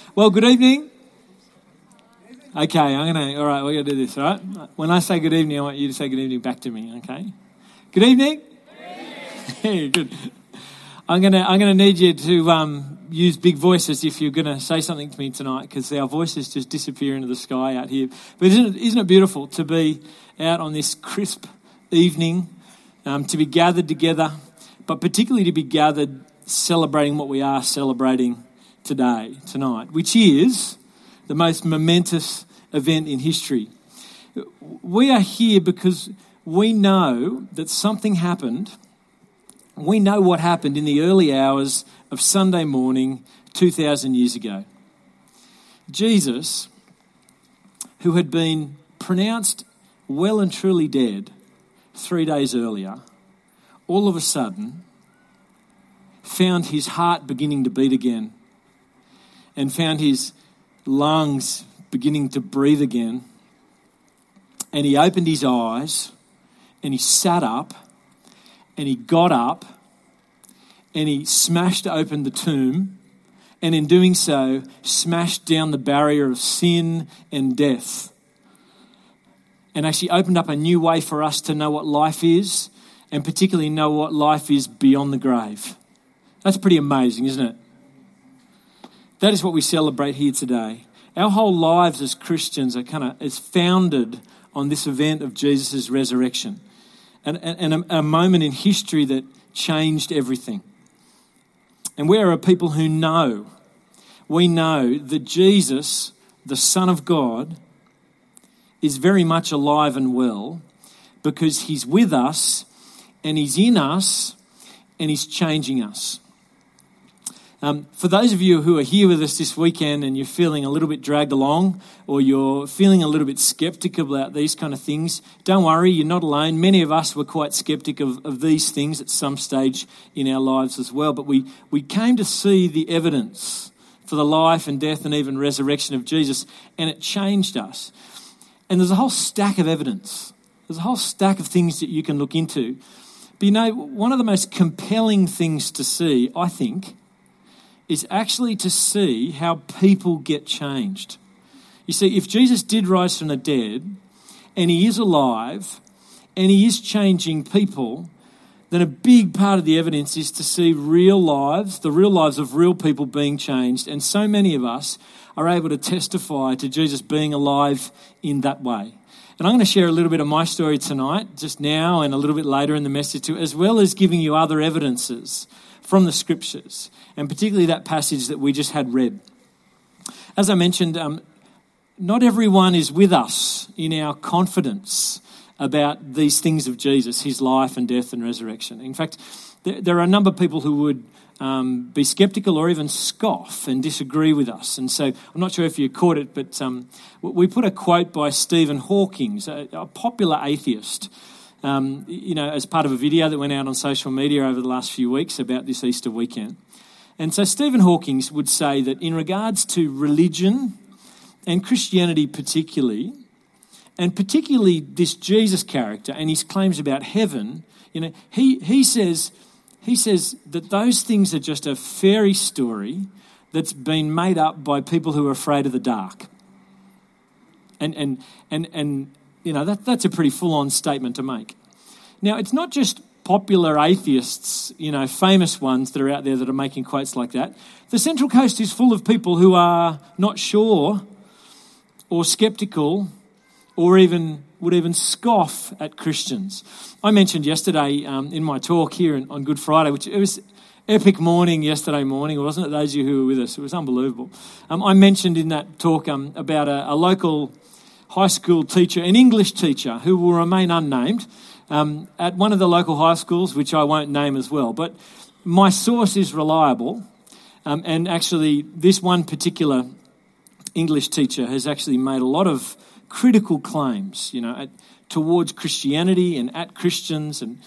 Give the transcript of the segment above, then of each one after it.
Well, good evening. Okay, all right, we're going to do this, all right? When I say good evening, I want you to say good evening back to me, okay? Good evening? Good. I'm going to need you to use big voices if you're going to say something to me tonight, because our voices just disappear into the sky out here. But isn't it beautiful to be out on this crisp evening, to be gathered together, but particularly to be gathered celebrating what we are celebrating tonight, which is the most momentous event in history. We are here because we know that something happened. We know what happened in the early hours of Sunday morning 2,000 years ago. Jesus, who had been pronounced well and truly dead 3 days earlier, all of a sudden found his heart beginning to beat again and found his lungs beginning to breathe again. And he opened his eyes and he sat up and he got up and he smashed open the tomb, and in doing so smashed down the barrier of sin and death, and actually opened up a new way for us to know what life is, and particularly know what life is beyond the grave. That's pretty amazing, isn't it? That is what we celebrate here today. Our whole lives as Christians is founded on this event of Jesus' resurrection, and a moment in history that changed everything. And we are a people who know, we know that Jesus, the Son of God, is very much alive and well, because he's with us and he's in us and he's changing us. For those of you who are here with us this weekend and you're feeling a little bit dragged along, or you're feeling a little bit skeptical about these kind of things, don't worry, you're not alone. Many of us were quite skeptical of these things at some stage in our lives as well. But we came to see the evidence for the life and death and even resurrection of Jesus, and it changed us. And there's a whole stack of evidence. There's a whole stack of things that you can look into. But you know, one of the most compelling things to see, I think, is actually to see how people get changed. You see, if Jesus did rise from the dead, and he is alive, and he is changing people, then a big part of the evidence is to see real lives, the real lives of real people being changed. And so many of us are able to testify to Jesus being alive in that way. And I'm going to share a little bit of my story tonight, just now and a little bit later in the message too, as well as giving you other evidences from the scriptures, and particularly that passage that we just had read. As I mentioned, not everyone is with us in our confidence about these things of Jesus, his life and death and resurrection. In fact, there are a number of people who would be skeptical or even scoff and disagree with us. And so I'm not sure if you caught it, but we put a quote by Stephen Hawking, a popular atheist, as part of a video that went out on social media over the last few weeks about this Easter weekend. And so Stephen Hawking would say that in regards to religion and Christianity particularly, and particularly this Jesus character and his claims about heaven, he says that those things are just a fairy story that's been made up by people who are afraid of the dark. And that's a pretty full-on statement to make. Now, it's not just popular atheists, famous ones that are out there that are making quotes like that. The Central Coast is full of people who are not sure or skeptical or would even scoff at Christians. I mentioned yesterday in my talk here on Good Friday, which it was epic morning yesterday morning, wasn't it? Those of you who were with us, it was unbelievable. I mentioned in that talk about a local high school teacher, an English teacher who will remain unnamed, at one of the local high schools, which I won't name as well. But my source is reliable, and actually this one particular English teacher has actually made a lot of critical claims, towards Christianity and at Christians, and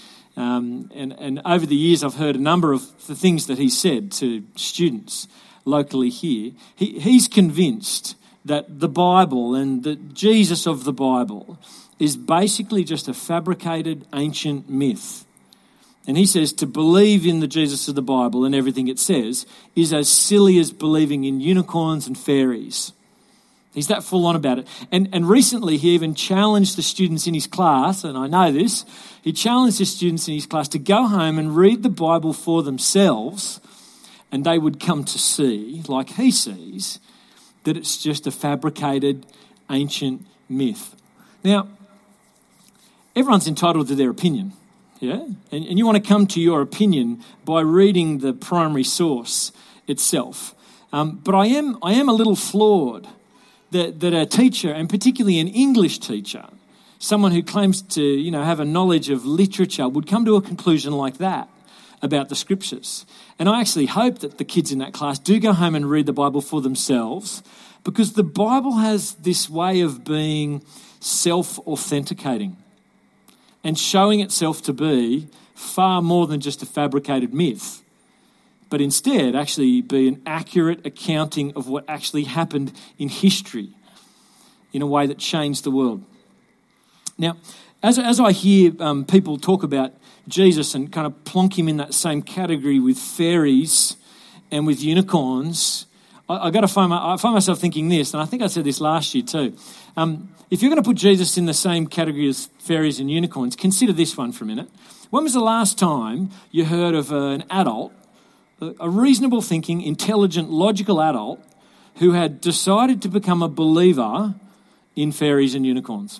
over the years I've heard a number of the things that he said to students locally here. He's convinced that the Bible and the Jesus of the Bible is basically just a fabricated ancient myth And he says to believe in the Jesus of the Bible and everything it says is as silly as believing in unicorns and fairies. He's that full on about it. And recently he even challenged the students in his class, and I know this, he challenged the students in his class to go home and read the Bible for themselves, and they would come to see, like he sees, that it's just a fabricated ancient myth. Now, everyone's entitled to their opinion. Yeah, and you want to come to your opinion by reading the primary source itself. But I am a little flawed that a teacher, and particularly an English teacher, someone who claims to have a knowledge of literature, would come to a conclusion like that about the scriptures. And I actually hope that the kids in that class do go home and read the Bible for themselves, because the Bible has this way of being self-authenticating and showing itself to be far more than just a fabricated myth, but instead actually be an accurate accounting of what actually happened in history in a way that changed the world. Now, as I hear people talk about Jesus and kind of plonk him in that same category with fairies and with unicorns, I find myself thinking this, and I think I said this last year too. If you're going to put Jesus in the same category as fairies and unicorns, consider this one for a minute. When was the last time you heard of an adult, a reasonable thinking, intelligent, logical adult, who had decided to become a believer in fairies and unicorns?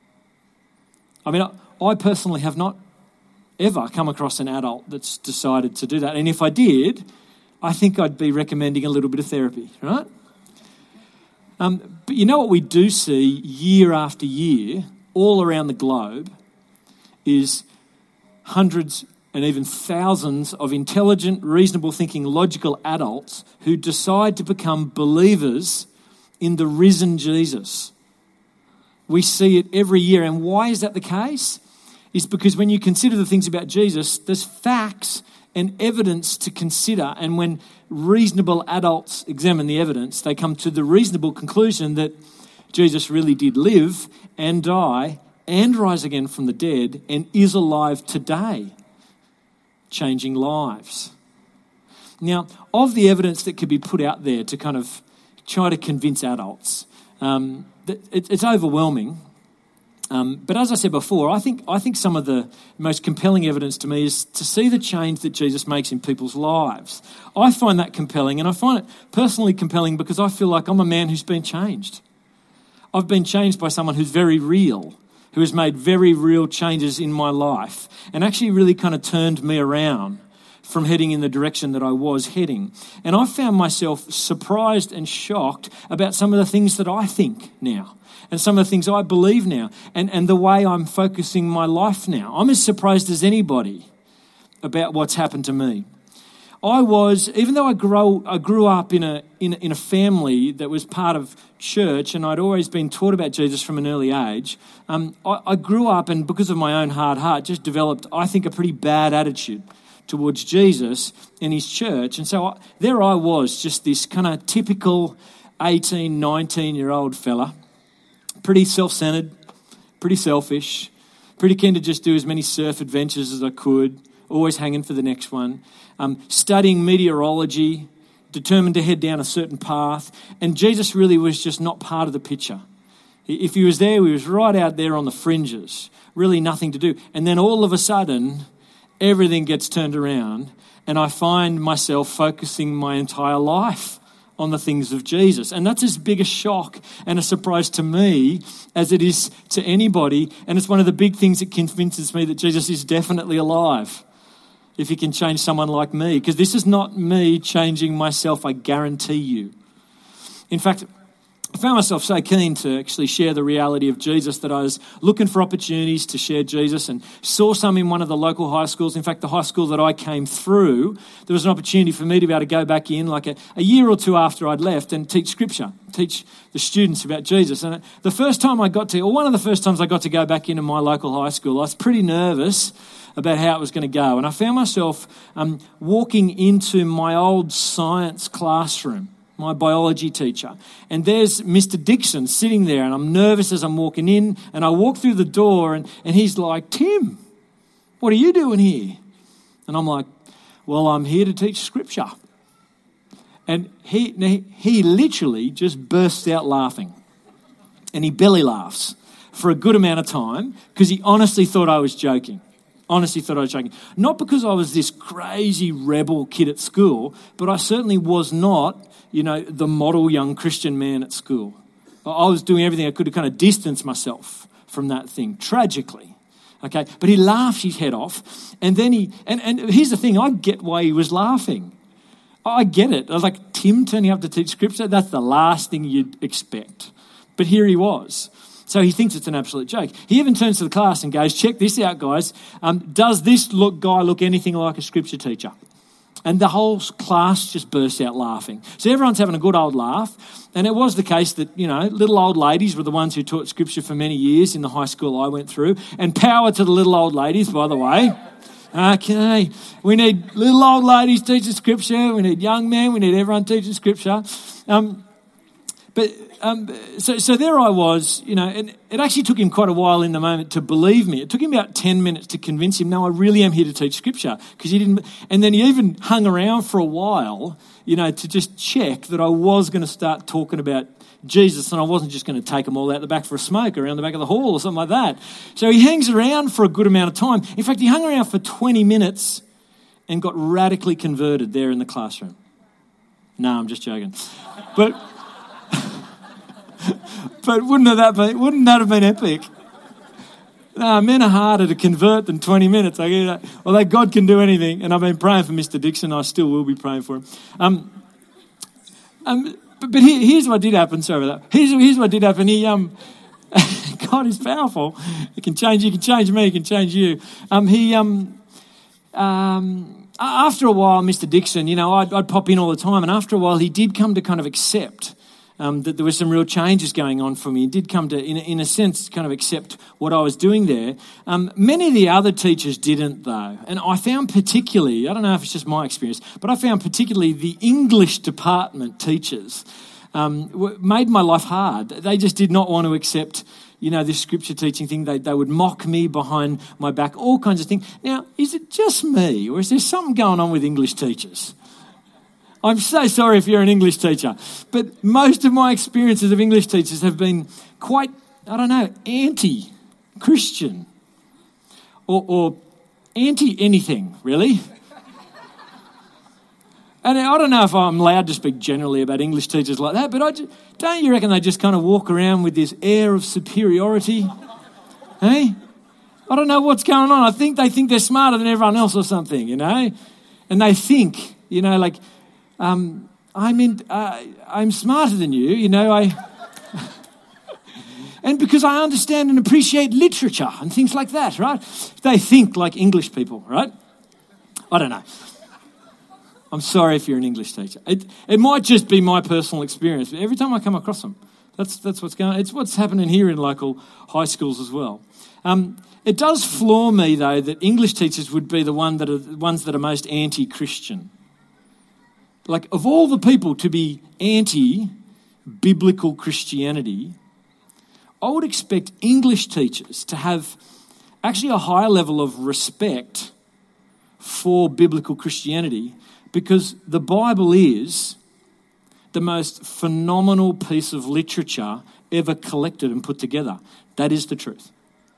I mean, I personally have not ever come across an adult that's decided to do that. And if I did, I think I'd be recommending a little bit of therapy, right? But you know what we do see year after year all around the globe is hundreds and even thousands of intelligent, reasonable thinking, logical adults who decide to become believers in the risen Jesus. We see it every year. And why is that the case? It's because when you consider the things about Jesus, there's facts and evidence to consider, and when reasonable adults examine the evidence, they come to the reasonable conclusion that Jesus really did live and die and rise again from the dead and is alive today, changing lives. Now, of the evidence that could be put out there to kind of try to convince adults, it's overwhelming. But as I said before, I think some of the most compelling evidence to me is to see the change that Jesus makes in people's lives. I find that compelling, and I find it personally compelling because I feel like I'm a man who's been changed. I've been changed by someone who's very real, who has made very real changes in my life and actually really kind of turned me around from heading in the direction that I was heading. And I found myself surprised and shocked about some of the things that I think now, and some of the things I believe now, and the way I'm focusing my life now. I'm as surprised as anybody about what's happened to me. Even though I grew up in a family that was part of church, and I'd always been taught about Jesus from an early age, I grew up, and because of my own hard heart, just developed, I think, a pretty bad attitude towards Jesus and his church. And so there I was, just this kind of typical 18, 19-year-old fella, pretty self-centered, pretty selfish, pretty keen to just do as many surf adventures as I could, always hanging for the next one, studying meteorology, determined to head down a certain path, and Jesus really was just not part of the picture. If he was there, he was right out there on the fringes, really nothing to do. And then all of a sudden, everything gets turned around, and I find myself focusing my entire life on the things of Jesus. And that's as big a shock and a surprise to me as it is to anybody. And it's one of the big things that convinces me that Jesus is definitely alive, if he can change someone like me. Because this is not me changing myself, I guarantee you. In fact, I found myself so keen to actually share the reality of Jesus that I was looking for opportunities to share Jesus, and saw some in one of the local high schools. In fact, the high school that I came through, there was an opportunity for me to be able to go back in like a year or two after I'd left and teach scripture, teach the students about Jesus. And one of the first times I got to go back into my local high school, I was pretty nervous about how it was going to go. And I found myself walking into my old science classroom, my biology teacher, and there's Mr. Dixon sitting there, and I'm nervous as I'm walking in, and I walk through the door, and he's like, "Tim, what are you doing here?" And I'm like, well, I'm here to teach Scripture. And he literally just bursts out laughing. And he belly laughs for a good amount of time because he honestly thought I was joking. Not because I was this crazy rebel kid at school, but I certainly was not, the model young Christian man at school. I was doing everything I could to kind of distance myself from that thing, tragically. Okay, but he laughs his head off, and then and here's the thing, I get why he was laughing. I get it. I was like, Tim turning up to teach Scripture, that's the last thing you'd expect. But here he was. So he thinks it's an absolute joke. He even turns to the class and goes, check this out, guys. Does this guy look anything like a Scripture teacher? And the whole class just bursts out laughing. So everyone's having a good old laugh. And it was the case that, little old ladies were the ones who taught Scripture for many years in the high school I went through. And power to the little old ladies, by the way. Okay, we need little old ladies teaching Scripture. We need young men. We need everyone teaching Scripture. So there I was, and it actually took him quite a while in the moment to believe me. It took him about 10 minutes to convince him, no, I really am here to teach Scripture. Because he didn't, and then he even hung around for a while, to just check that I was going to start talking about Jesus and I wasn't just going to take them all out the back for a smoke around the back of the hall or something like that. So he hangs around for a good amount of time. In fact, he hung around for 20 minutes and got radically converted there in the classroom. No, I'm just joking. But wouldn't that have been epic? No, men are harder to convert than 20 minutes. I get that. Although God can do anything, and I've been praying for Mr. Dixon, I still will be praying for him. But here's what did happen. Sorry about that. Here's what did happen. He God is powerful. He can change you, he can change me, he can change you. After a while, Mr. Dixon, I'd pop in all the time, and after a while, he did come to kind of accept that there were some real changes going on for me. He did come to, in a sense, kind of accept what I was doing there. Many of the other teachers didn't, though. And I found particularly, I don't know if it's just my experience, but I found particularly the English department teachers made my life hard. They just did not want to accept, this Scripture teaching thing. They would mock me behind my back, all kinds of things. Now, is it just me, or is there something going on with English teachers? I'm so sorry if you're an English teacher, but most of my experiences of English teachers have been quite, anti-Christian or anti-anything, really. And I don't know if I'm allowed to speak generally about English teachers like that, but don't you reckon they just kind of walk around with this air of superiority? Hey? I don't know what's going on. I think they think they're smarter than everyone else or something, And they think, I'm smarter than you, and because I understand and appreciate literature and things like that, right? They think like English people, right? I don't know. I'm sorry if you're an English teacher. It might just be my personal experience, but every time I come across them, that's what's going on. It's what's happening here in local high schools as well. It does floor me, though, that English teachers would be the ones that are most anti-Christian. Like, of all the people to be anti-biblical Christianity, I would expect English teachers to have actually a higher level of respect for biblical Christianity because the Bible is the most phenomenal piece of literature ever collected and put together. That is the truth.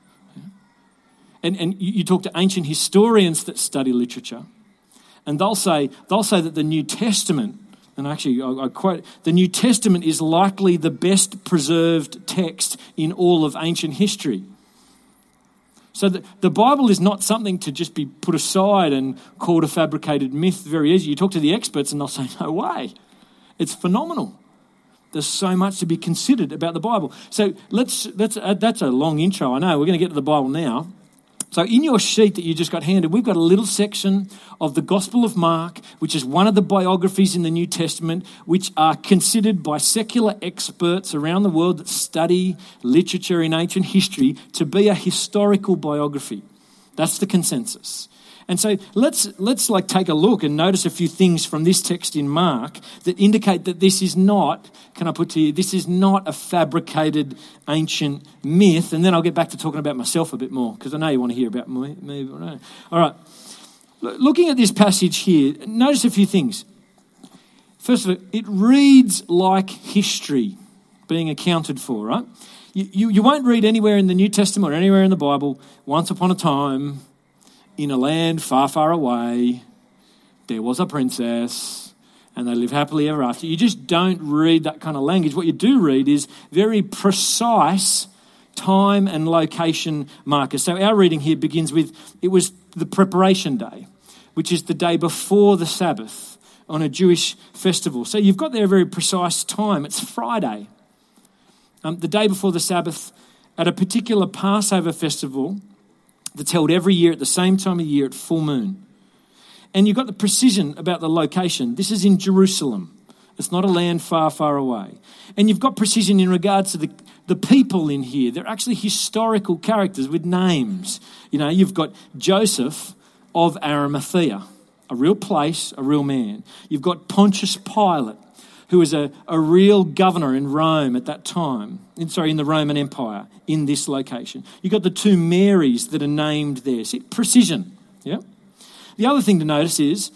And you talk to ancient historians that study literature, and they'll say that the New Testament, and actually I quote, the New Testament is likely the best preserved text in all of ancient history. So the Bible is not something to just be put aside and called a fabricated myth very easy. You talk to the experts and they'll say, no way. It's phenomenal. There's so much to be considered about the Bible. So that's a long intro, I know. We're going to get to the Bible now. So in your sheet that you just got handed, we've got a little section of the Gospel of Mark, which is one of the biographies in the New Testament, which are considered by secular experts around the world that study literature in ancient history to be a historical biography. That's the consensus. And so let's take a look and notice a few things from this text in Mark that indicate that this is not, this is not a fabricated ancient myth. And then I'll get back to talking about myself a bit more because I know you want to hear about me. All right. Looking at this passage here, notice a few things. First of all, it reads like history being accounted for, right? You won't read anywhere in the New Testament or anywhere in the Bible, once upon a time, in a land far, far away, there was a princess and they live happily ever after. You just don't read that kind of language. What you do read is very precise time and location markers. So our reading here begins with, it was the preparation day, which is the day before the Sabbath on a Jewish festival. So you've got there a very precise time. It's Friday, the day before the Sabbath, at a particular Passover festival that's held every year at the same time of year at full moon. And you've got the precision about the location. This is in Jerusalem. It's not a land far, far away. And you've got precision in regards to the people in here. They're actually historical characters with names. You know, you've got Joseph of Arimathea, a real place, a real man. You've got Pontius Pilate, who was a real governor in Rome at that time, in the Roman Empire, in this location. You've got the two Marys that are named there. See, precision, yeah? The other thing to notice is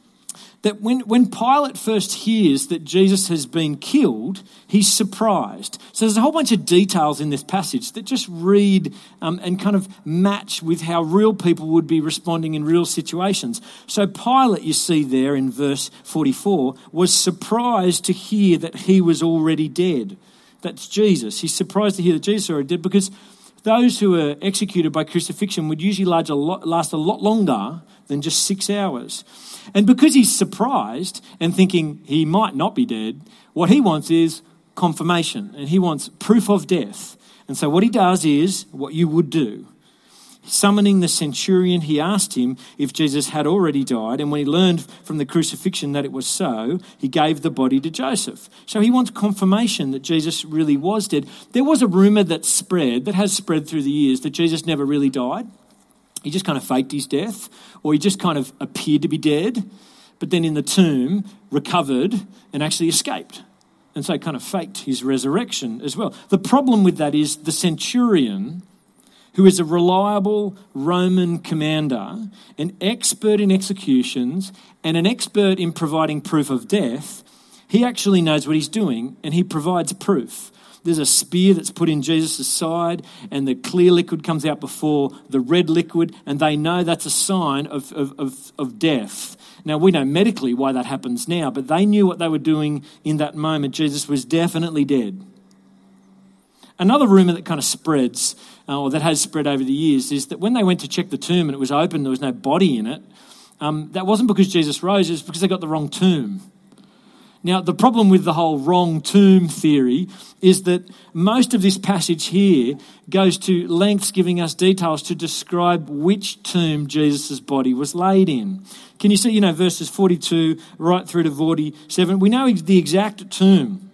that when Pilate first hears that Jesus has been killed, he's surprised. So there's a whole bunch of details in this passage that just read and kind of match with how real people would be responding in real situations. So Pilate, you see there in verse 44, was surprised to hear that he was already dead. That's Jesus. He's surprised to hear that Jesus is already dead because those who are executed by crucifixion would usually last a lot longer than just 6 hours. And because he's surprised and thinking he might not be dead, what he wants is confirmation, and he wants proof of death. And so what he does is what you would do. Summoning the centurion, he asked him if Jesus had already died, and when he learned from the crucifixion that it was so, he gave the body to Joseph. So he wants confirmation that Jesus really was dead. There was a rumour that has spread through the years, that Jesus never really died. He just kind of faked his death, or he just kind of appeared to be dead, but then in the tomb recovered and actually escaped. And so kind of faked his resurrection as well. The problem with that is the centurion, who is a reliable Roman commander, an expert in executions, and an expert in providing proof of death, he actually knows what he's doing, and he provides proof. There's a spear that's put in Jesus' side, and the clear liquid comes out before the red liquid, and they know that's a sign of death. Now, we know medically why that happens now, but they knew what they were doing in that moment. Jesus was definitely dead. Another rumour that kind of spreads, or that has spread over the years, is that when they went to check the tomb and it was open, there was no body in it, that wasn't because Jesus rose, it was because they got the wrong tomb. Now, the problem with the whole wrong tomb theory is that most of this passage here goes to lengths giving us details to describe which tomb Jesus' body was laid in. Can you see, verses 42 right through to 47? We know the exact tomb.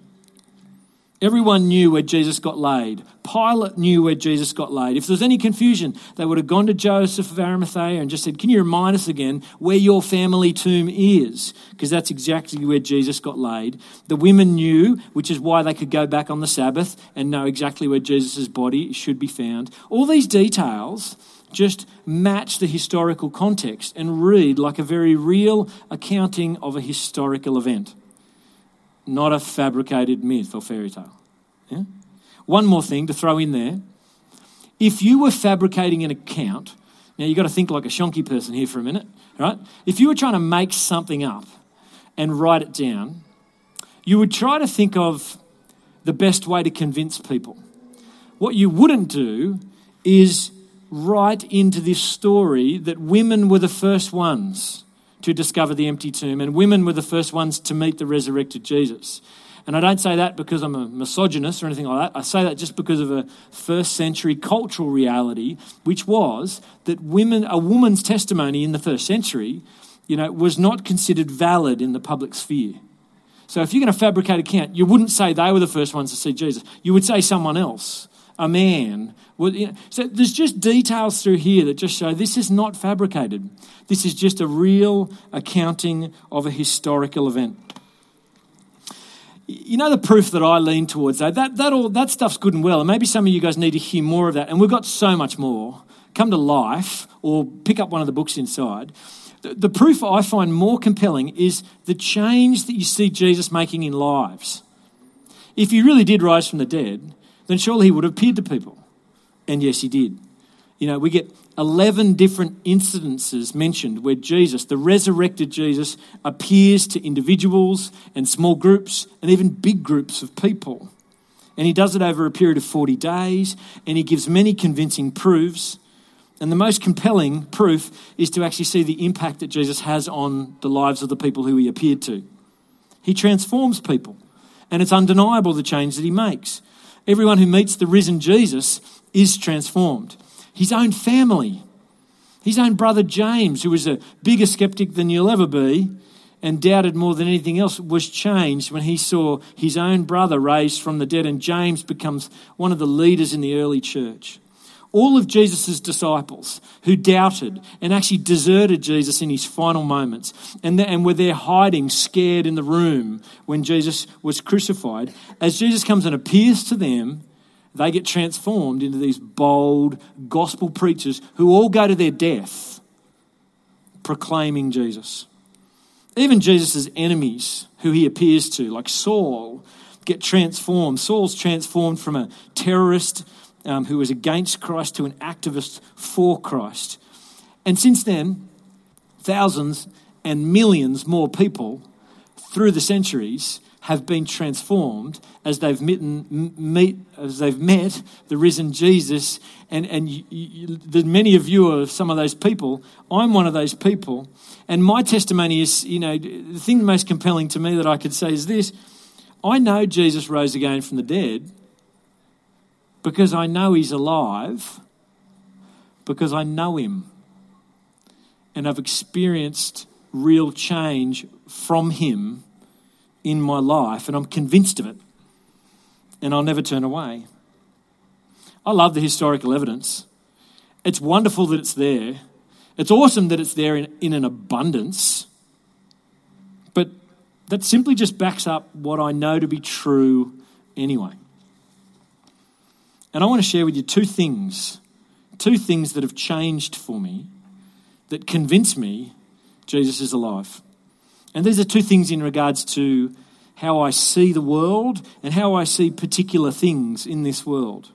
Everyone knew where Jesus got laid. Pilate knew where Jesus got laid. If there was any confusion, they would have gone to Joseph of Arimathea and just said, can you remind us again where your family tomb is? Because that's exactly where Jesus got laid. The women knew, which is why they could go back on the Sabbath and know exactly where Jesus' body should be found. All these details just match the historical context and read like a very real accounting of a historical event. Not a fabricated myth or fairy tale. Yeah? One more thing to throw in there. If you were fabricating an account, now you've got to think like a shonky person here for a minute, right? If you were trying to make something up and write it down, you would try to think of the best way to convince people. What you wouldn't do is write into this story that women were the first ones to discover the empty tomb, and women were the first ones to meet the resurrected Jesus. And I don't say that because I'm a misogynist or anything like that. I say that just because of a first century cultural reality, which was that a woman's testimony in the first century, was not considered valid in the public sphere. So if you're going to fabricate an account, you wouldn't say they were the first ones to see Jesus. You would say someone else, a man. So there's just details through here that just show this is not fabricated. This is just a real accounting of a historical event. The proof that I lean towards, that stuff's good and well, and maybe some of you guys need to hear more of that, and we've got so much more. Come to Life or pick up one of the books inside. The proof I find more compelling is the change that you see Jesus making in lives. If he really did rise from the dead, then surely he would have appeared to people. And yes, he did. We get 11 different incidences mentioned where Jesus, the resurrected Jesus, appears to individuals and small groups and even big groups of people. And he does it over a period of 40 days, and he gives many convincing proofs. And the most compelling proof is to actually see the impact that Jesus has on the lives of the people who he appeared to. He transforms people, and it's undeniable the change that he makes. Everyone who meets the risen Jesus is transformed. His own family, his own brother James, who was a bigger skeptic than you'll ever be and doubted more than anything else, was changed when he saw his own brother raised from the dead, and James becomes one of the leaders in the early church. All of Jesus' disciples who doubted and actually deserted Jesus in his final moments and were there hiding, scared in the room when Jesus was crucified, as Jesus comes and appears to them, they get transformed into these bold gospel preachers who all go to their death proclaiming Jesus. Even Jesus' enemies who he appears to, like Saul, get transformed. Saul's transformed from a terrorist who was against Christ to an activist for Christ. And since then, thousands and millions more people through the centuries have been transformed as they've met the risen Jesus. And many of you are some of those people. I'm one of those people. And my testimony is, the thing most compelling to me that I could say is this: I know Jesus rose again from the dead because I know he's alive, because I know him. And I've experienced real change from him in my life, and I'm convinced of it, and I'll never turn away. I love the historical evidence. It's wonderful that it's there. It's awesome that it's there in an abundance, but that simply just backs up what I know to be true anyway. And I want to share with you two things that have changed for me, that convince me Jesus is alive. And these are two things in regards to how I see the world and how I see particular things in this world.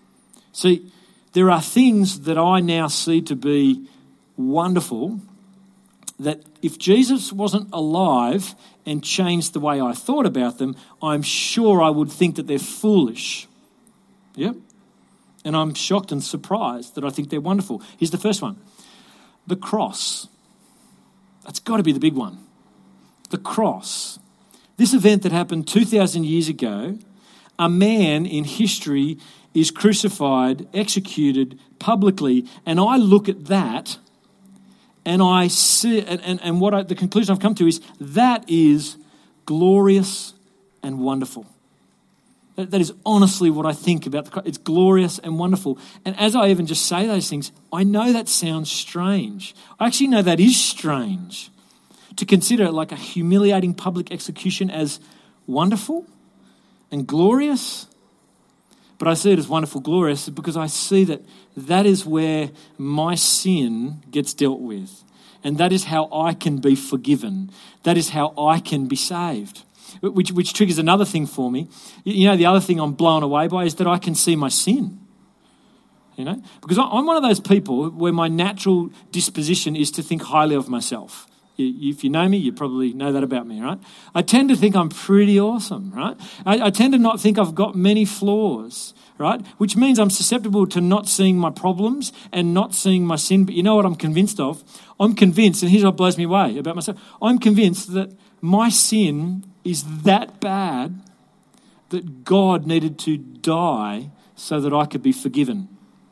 See, there are things that I now see to be wonderful that if Jesus wasn't alive and changed the way I thought about them, I'm sure I would think that they're foolish. Yep. And I'm shocked and surprised that I think they're wonderful. Here's the first one. The cross. That's got to be the big one. The cross. This event that happened 2,000 years ago, a man in history is crucified, executed publicly, and I look at that and I see, and the conclusion I've come to is that is glorious and wonderful. That is honestly what I think about the cross. It's glorious and wonderful. And as I even just say those things, I know that sounds strange. I actually know that is strange. To consider it like a humiliating public execution as wonderful and glorious. But I see it as wonderful, glorious, because I see that is where my sin gets dealt with. And that is how I can be forgiven. That is how I can be saved. Which triggers another thing for me. The other thing I'm blown away by is that I can see my sin. Because I'm one of those people where my natural disposition is to think highly of myself. If you know me, you probably know that about me, right? I tend to think I'm pretty awesome, right? I tend to not think I've got many flaws, right? Which means I'm susceptible to not seeing my problems and not seeing my sin. But you know what I'm convinced of? I'm convinced, and here's what blows me away about myself. I'm convinced that my sin is that bad that God needed to die so that I could be forgiven.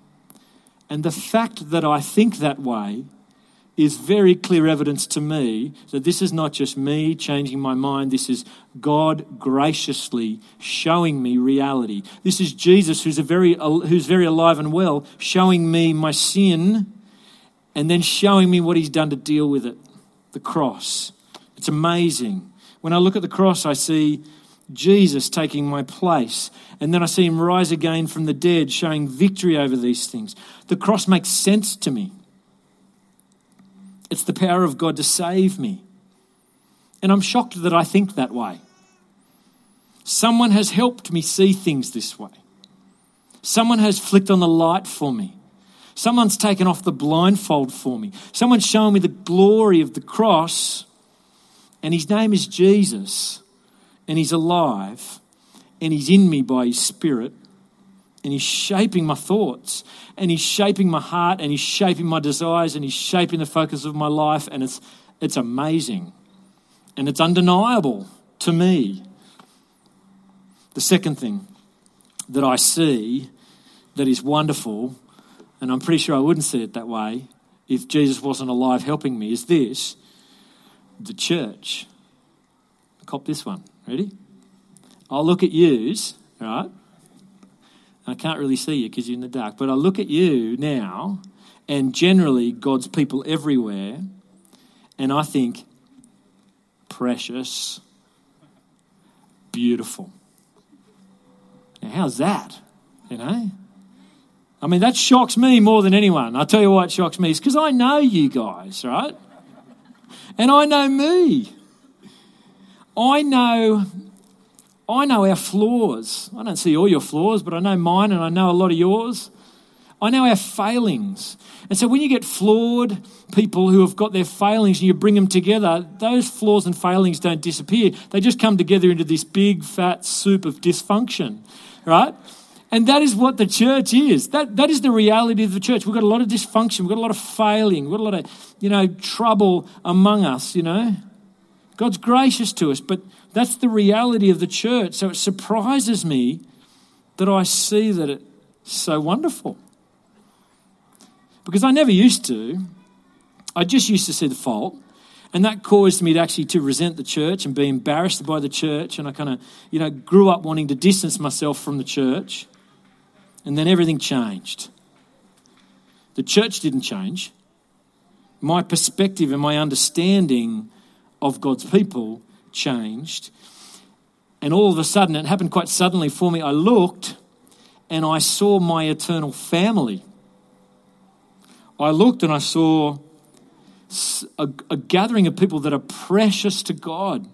And the fact that I think that way is very clear evidence to me that this is not just me changing my mind. This is God graciously showing me reality. This is Jesus, who's very alive and well, showing me my sin and then showing me what he's done to deal with it, the cross. It's amazing. When I look at the cross, I see Jesus taking my place, and then I see him rise again from the dead, showing victory over these things. The cross makes sense to me. It's the power of God to save me. And I'm shocked that I think that way. Someone has helped me see things this way. Someone has flicked on the light for me. Someone's taken off the blindfold for me. Someone's shown me the glory of the cross, and his name is Jesus, and he's alive, and he's in me by his Spirit, and he's shaping my thoughts, and he's shaping my heart, and he's shaping my desires, and he's shaping the focus of my life, and it's amazing, and it's undeniable to me. The second thing that I see that is wonderful, and I'm pretty sure I wouldn't see it that way if Jesus wasn't alive helping me, is this: the church. Cop this one. Ready? I'll look at yous, right? I can't really see you because you're in the dark, but I look at you now and generally God's people everywhere, and I think, precious, beautiful. Now, how's that? You know? I mean, that shocks me more than anyone. I'll tell you why it shocks me. It's because I know you guys, right? And I know me. I know our flaws. I don't see all your flaws, but I know mine and I know a lot of yours. I know our failings. And so when you get flawed people who have got their failings and you bring them together, those flaws and failings don't disappear. They just come together into this big fat soup of dysfunction, right? And that is what the church is. That is the reality of the church. We've got a lot of dysfunction. We've got a lot of failing. We've got a lot of, trouble among us, God's gracious to us, but that's the reality of the church. So it surprises me that I see that it's so wonderful. Because I never used to. I just used to see the fault. And that caused me to resent the church and be embarrassed by the church. And I kind of, grew up wanting to distance myself from the church. And then everything changed. The church didn't change. My perspective and my understanding of God's people changed. And all of a sudden, it happened quite suddenly for me, I looked and I saw my eternal family. I looked and I saw a gathering of people that are precious to God.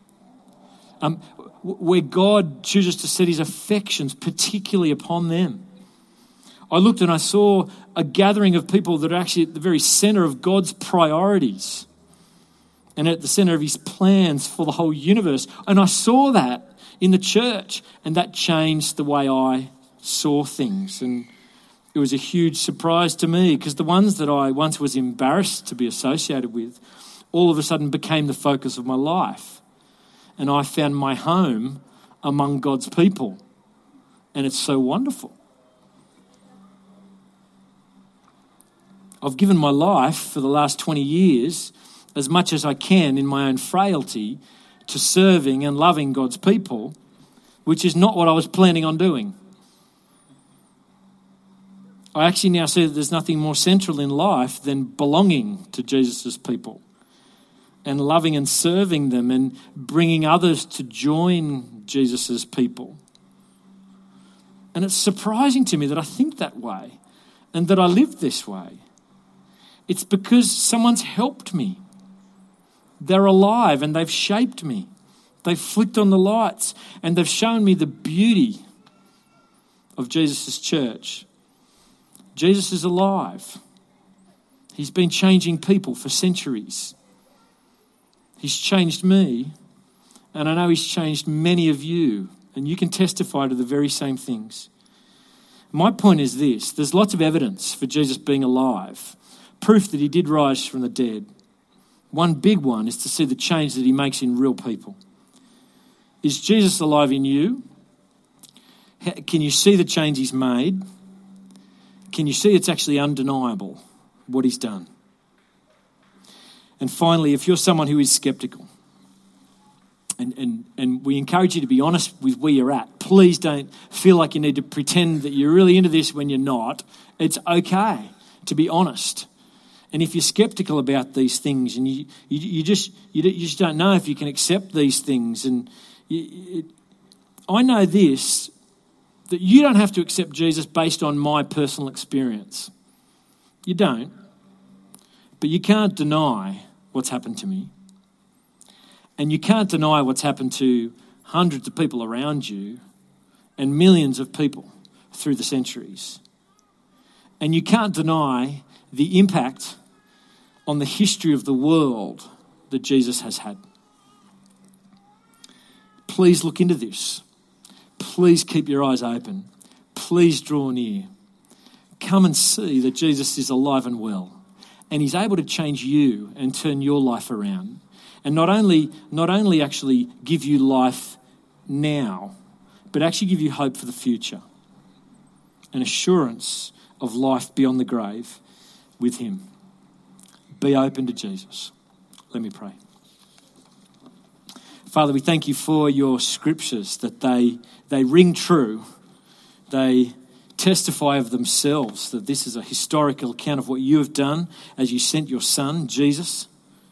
Where God chooses to set his affections particularly upon them. I looked and I saw a gathering of people that are actually at the very center of God's priorities and at the center of his plans for the whole universe. And I saw that in the church, and that changed the way I saw things. And it was a huge surprise to me, because the ones that I once was embarrassed to be associated with all of a sudden became the focus of my life. And I found my home among God's people. And it's so wonderful. I've given my life for the last 20 years, as much as I can in my own frailty, to serving and loving God's people, which is not what I was planning on doing. I actually now see that there's nothing more central in life than belonging to Jesus' people and loving and serving them and bringing others to join Jesus' people. And it's surprising to me that I think that way and that I live this way. It's because someone's helped me. They're alive and they've shaped me. They've flicked on the lights and they've shown me the beauty of Jesus' church. Jesus is alive. He's been changing people for centuries. He's changed me, and I know he's changed many of you, and you can testify to the very same things. My point is this: there's lots of evidence for Jesus being alive, proof that he did rise from the dead. One big one is to see the change that he makes in real people. Is Jesus alive in you? Can you see the change he's made? Can you see it's actually undeniable what he's done? And finally, if you're someone who is skeptical, and we encourage you to be honest with where you're at, please don't feel like you need to pretend that you're really into this when you're not. It's okay to be honest. And if you're skeptical about these things and you just don't know if you can accept these things, and I know this, that you don't have to accept Jesus based on my personal experience. You don't. But you can't deny what's happened to me. And you can't deny what's happened to hundreds of people around you and millions of people through the centuries. And you can't deny the impact on the history of the world that Jesus has had. Please look into this. Please keep your eyes open. Please draw near. Come and see that Jesus is alive and well. And he's able to change you and turn your life around. And not only actually give you life now, but actually give you hope for the future. An assurance of life beyond the grave with him. Be open to Jesus. Let me pray. Father, we thank you for your scriptures, that they ring true. They testify of themselves that this is a historical account of what you have done as you sent your son, Jesus,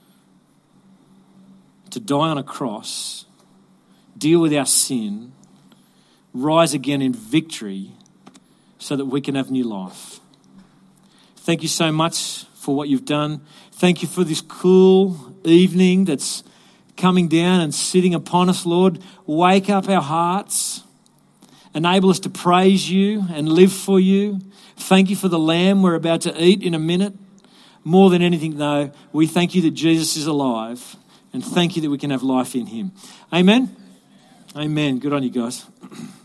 to die on a cross, deal with our sin, rise again in victory so that we can have new life. Thank you so much for what you've done. Thank you for this cool evening that's coming down and sitting upon us, Lord. Wake up our hearts. Enable us to praise you and live for you. Thank you for the lamb we're about to eat in a minute. More than anything, though, we thank you that Jesus is alive, and thank you that we can have life in him. Amen? Amen. Good on you guys.